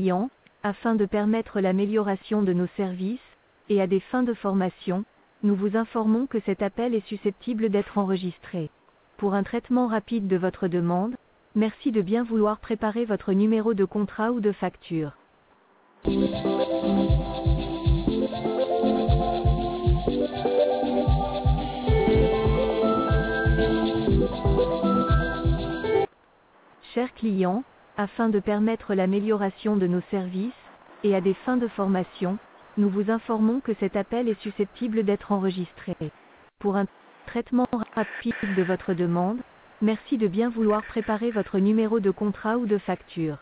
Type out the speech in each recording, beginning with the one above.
client, afin de permettre l'amélioration de nos services, et à des fins de formation, nous vous informons que cet appel est susceptible d'être enregistré. Pour un traitement rapide de votre demande, merci de bien vouloir préparer votre numéro de contrat ou de facture. Chers clients, afin de permettre l'amélioration de nos services, et à des fins de formation, nous vous informons que cet appel est susceptible d'être enregistré. Pour un traitement rapide de votre demande, merci de bien vouloir préparer votre numéro de contrat ou de facture.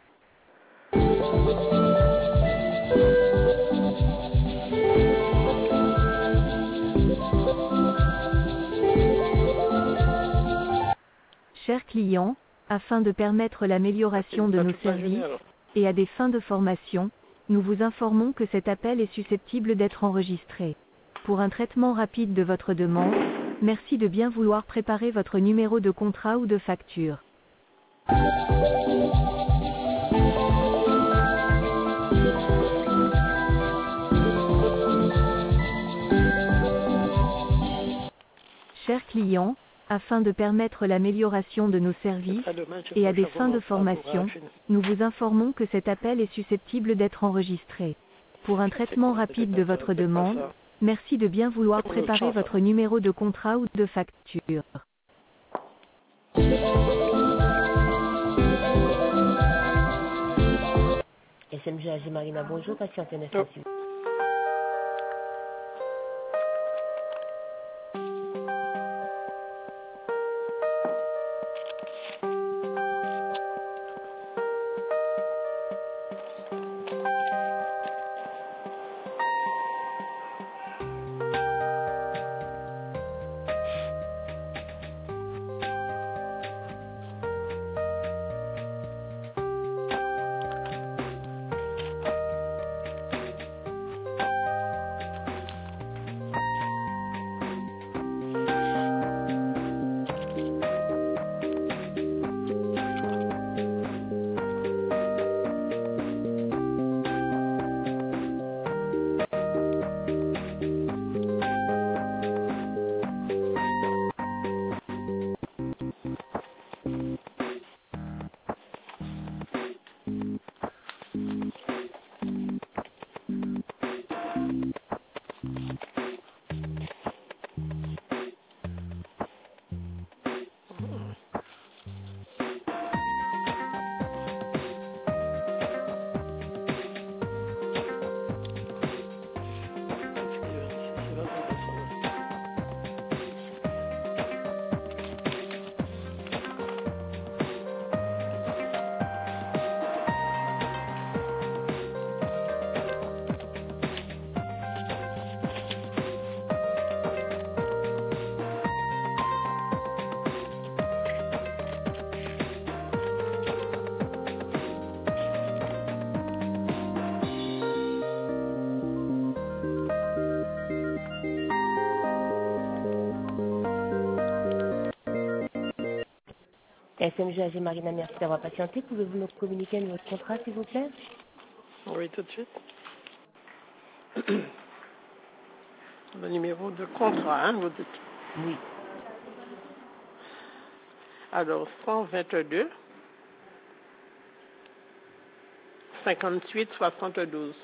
Chers clients, afin de permettre l'amélioration de nos services, et à des fins de formation, nous vous informons que cet appel est susceptible d'être enregistré. Pour un traitement rapide de votre demande, merci de bien vouloir préparer votre numéro de contrat ou de facture. Chers clients, afin de permettre l'amélioration de nos services, et à des fins de formation, nous vous informons que cet appel est susceptible d'être enregistré. Pour un traitement rapide de votre demande, merci de bien vouloir préparer votre numéro de contrat ou de facture. SMG AG Marina, bonjour, patiente un instant, s'il vous plaît. SMG AG Marina, merci d'avoir patienté. Pouvez-vous nous communiquer votre contrat, s'il vous plaît? Oui, tout de suite. Le numéro de contrat, vous dites? Oui. Alors, 122 58 72.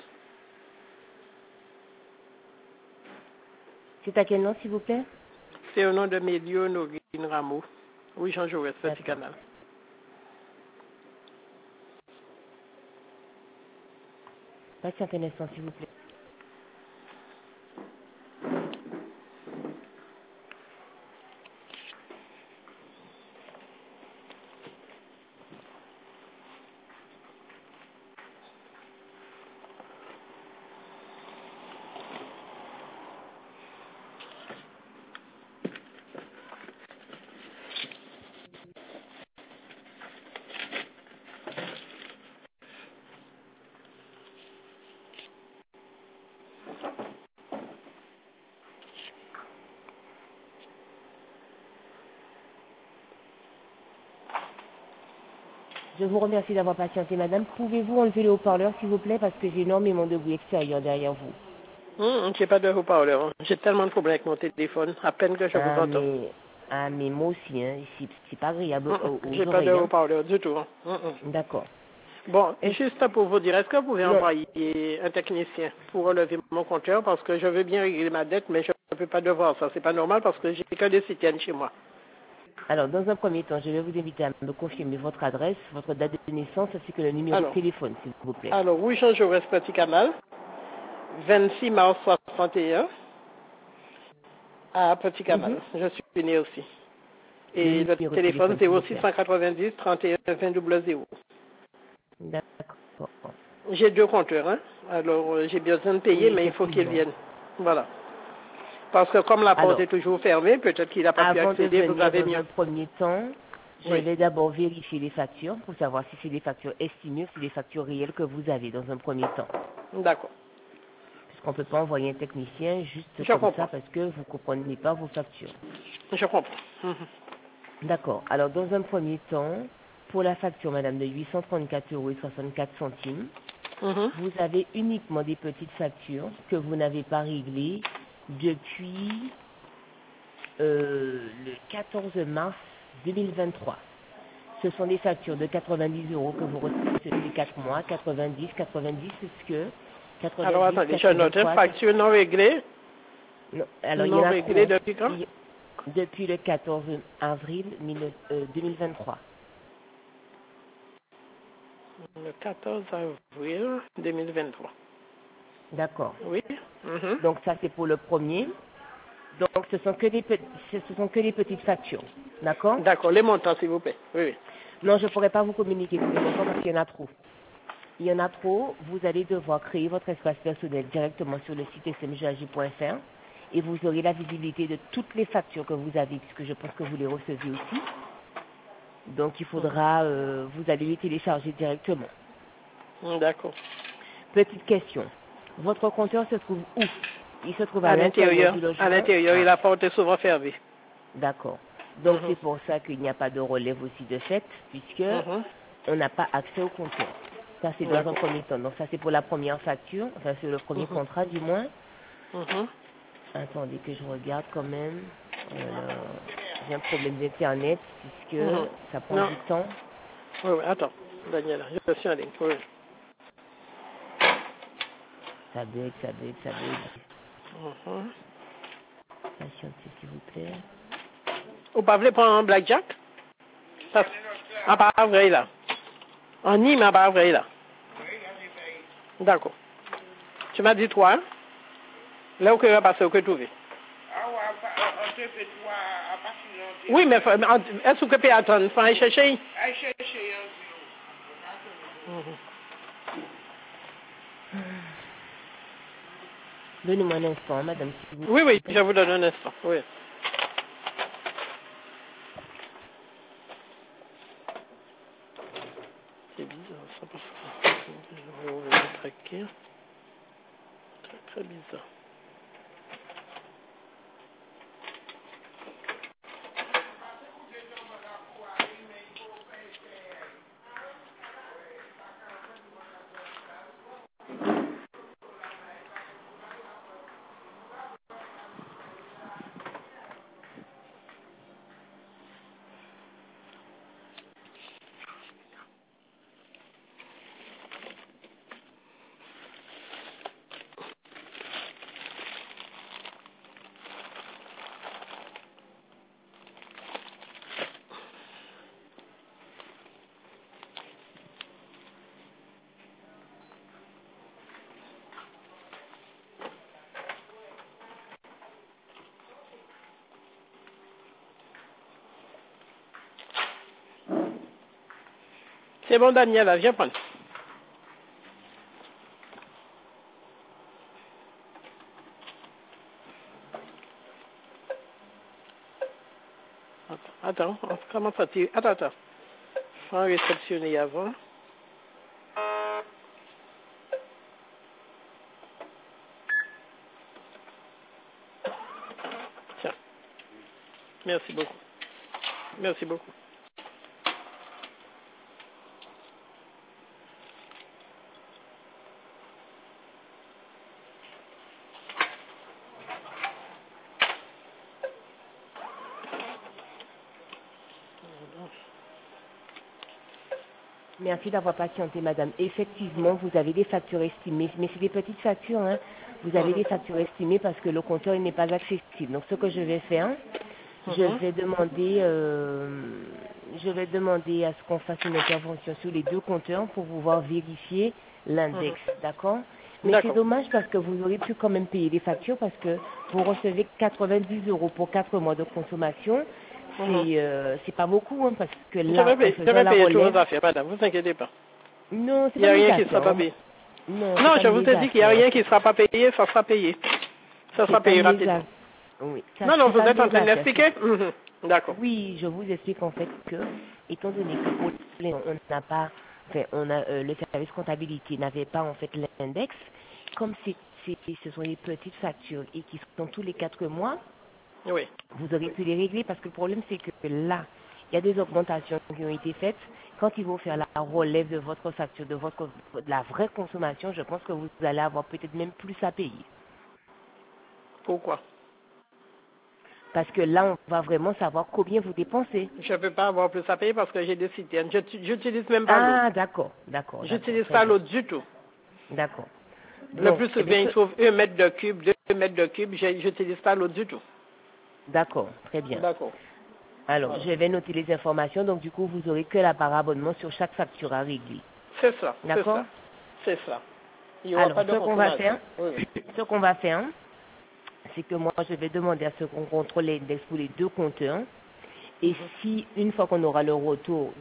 C'est à quel nom, s'il vous plaît? C'est au nom de Mélio Norine Rameau. Oui, Jean Jaurès, Petit Canal. Patientez un instant, s'il vous plaît. Je vous remercie d'avoir patienté, madame. Pouvez-vous enlever le haut-parleur, s'il vous plaît, parce que j'ai énormément de bruit extérieur derrière vous. J'ai pas de haut-parleur. Hein. J'ai tellement de problèmes avec mon téléphone. À peine que je vous entends. Mais moi aussi, hein, c'est pas agréable aux J'ai pas de oreilles. Hein. haut-parleur du tout. Hein. D'accord. Bon, juste pour vous dire, est-ce que vous pouvez Non. envoyer un technicien pour relever mon compteur parce que je veux bien régler ma dette, mais je ne peux pas devoir ça. C'est pas normal parce que j'ai que des citernes chez moi. Alors, dans un premier temps, je vais vous inviter à me confirmer votre adresse, votre date de naissance, ainsi que le numéro de téléphone, s'il vous plaît. Alors, oui, Jean-Jaurès Petit Canal, 26 mars 61, à Petit Canal. Je suis né aussi. Et le téléphone 0690 31 20 00. D'accord. J'ai 2 compteurs, hein. Alors, j'ai besoin de payer, mais il faut qu'ils viennent. Voilà. Parce que comme la porte est toujours fermée, peut-être qu'il n'a pas pu accéder, vous avez mieux. Dans un premier temps, je vais d'abord vérifier les factures pour savoir si c'est des factures estimées ou si c'est des factures réelles que vous avez dans un premier temps. D'accord. Puisqu'on ne peut pas envoyer un technicien juste comme ça parce que vous ne comprenez pas vos factures. Je comprends. D'accord. Alors, dans un premier temps, pour la facture, madame, de 834,64 €, vous avez uniquement des petites factures que vous n'avez pas réglées depuis le 14 mars 2023. Ce sont des factures de 90 € que vous recevez sur les 4 mois, 90, puisque 90, alors, attendez, je note, facture non réglée. Non, alors, non réglée depuis quand? Depuis le 14 avril 2023. Le 14 avril 2023. D'accord. Oui. Donc, ça, c'est pour le premier. Donc, ce sont que des petites factures. D'accord? D'accord. Les montants, s'il vous plaît. Oui. Non, je ne pourrais pas vous communiquer tous les montants parce qu'il y en a trop. Il y en a trop. Vous allez devoir créer votre espace personnel directement sur le site smgag.fr et vous aurez la visibilité de toutes les factures que vous avez, puisque je pense que vous les recevez aussi. Donc, il faudra, vous allez les télécharger directement. D'accord. Petite question. Votre compteur se trouve où? Il se trouve à l'intérieur. Du logement. À l'intérieur, et la porte est souvent fermée. D'accord. Donc, c'est pour ça qu'il n'y a pas de relève aussi de fait, puisque on n'a pas accès au compteur. Ça, c'est dans un premier temps. Donc, ça, c'est pour la première facture, enfin, c'est le premier contrat, du moins. Attendez que je regarde quand même. J'ai un problème d'Internet, puisque ça prend du temps. Oui, attends, Daniela, je suis en ligne. Oui. Ça bug. Patientez, s'il vous plaît. Vous pouvez prendre un blackjack? En pas vrai, là. En Nîmes, en pas vrai, là. D'accord. Tu m'as dit 3, hein? Là où tu vas passer, où que tu veux. Oui, mais est-ce que tu peux attendre? Il faut aller chercher. Donnez-moi un instant, madame. Oui, je vous donne un instant. Oui. C'est bizarre, ça, parce que je vais ouvrir le traquer. Très bizarre. C'est bon, Daniela, viens prendre. Attends, comment ça tire? Attends. Faut réceptionner avant. Tiens. Merci beaucoup. Merci d'avoir patienté, madame. Effectivement, vous avez des factures estimées, mais c'est des petites factures, hein. Vous avez des factures estimées parce que le compteur il n'est pas accessible. Donc, ce que je vais faire, je vais demander à ce qu'on fasse une intervention sur les deux compteurs pour pouvoir vérifier l'index, d'accord? Mais c'est dommage parce que vous auriez pu quand même payer les factures parce que vous recevez 90 € pour 4 mois de consommation. C'est pas beaucoup, hein, parce que là, je vais payer toutes vos affaires, madame, vous inquiétez pas. Non, c'est il n'y a rien qui ne sera pas payé. Non, je vous ai dit qu'il n'y a rien qui ne sera pas payé, ça sera payé. Ça sera payé rapidement. Oui, non, vous êtes en train d'expliquer? D'accord. Oui, je vous explique en fait que, étant donné que on n'a pas, enfin, le service comptabilité n'avait pas en fait l'index, comme ce sont des petites factures et qui sont tous les 4 mois, oui. Vous aurez pu les régler parce que le problème c'est que là, il y a des augmentations qui ont été faites. Quand ils vont faire la relève de votre facture, de la vraie consommation, je pense que vous allez avoir peut-être même plus à payer. Pourquoi? Parce que là, on va vraiment savoir combien vous dépensez. Je ne peux pas avoir plus à payer parce que j'ai des citernes. Je n'utilise même pas l'eau. Ah, d'accord. J'utilise pas l'eau du tout. D'accord. Le plus souvent, il trouve 1 mètre de cube, 2 mètres de cube. Je n'utilise pas l'eau du tout. D'accord, très bien. D'accord. Alors, je vais noter les informations. Donc, du coup, vous aurez que la part abonnement sur chaque facture à régler. C'est ça. D'accord? C'est ça. Alors, ce qu'on va faire, c'est que moi, je vais demander à ce qu'on contrôle l'index pour les deux compteurs. Et si, une fois qu'on aura le retour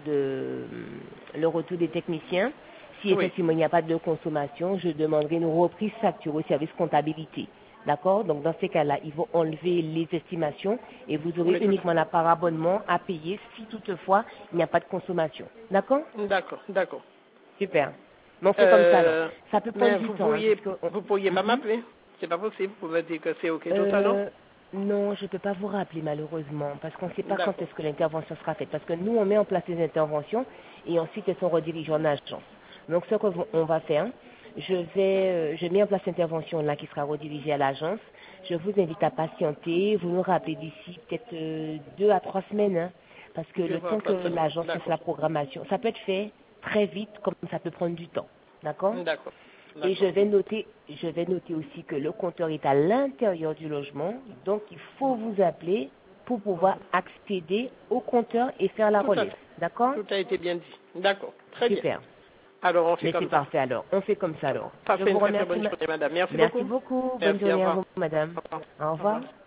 des techniciens, si effectivement il n'y a pas de consommation, je demanderai une reprise facture au service comptabilité. D'accord? Donc, dans ces cas-là, ils vont enlever les estimations et vous aurez uniquement la part abonnement à payer si toutefois il n'y a pas de consommation. D'accord? D'accord. Super. Donc, c'est comme ça, alors. Ça peut prendre du temps. Vous pourriez pas m'appeler? C'est pas possible. Vous pouvez dire que c'est OK tout à l'heure? Non, je ne peux pas vous rappeler malheureusement parce qu'on ne sait pas quand est-ce que l'intervention sera faite. Parce que nous, on met en place les interventions et ensuite elles sont redirigées en agence. Donc, ce qu'on va faire, je mets en place l'intervention là qui sera redirigée à l'agence. Je vous invite à patienter. Vous nous rappelez d'ici peut-être 2 à 3 semaines, hein, parce que le temps que l'agence fasse la programmation, ça peut être fait très vite comme ça peut prendre du temps. D'accord? D'accord. Et je vais noter aussi que le compteur est à l'intérieur du logement, donc il faut vous appeler pour pouvoir accéder au compteur et faire la relève. D'accord? Tout a été bien dit. D'accord. Très bien. Super. Alors, on fait comme ça. C'est parfait alors. On fait comme ça alors. Je vous remercie, madame. Merci beaucoup. Bonne journée à vous, madame. Au revoir.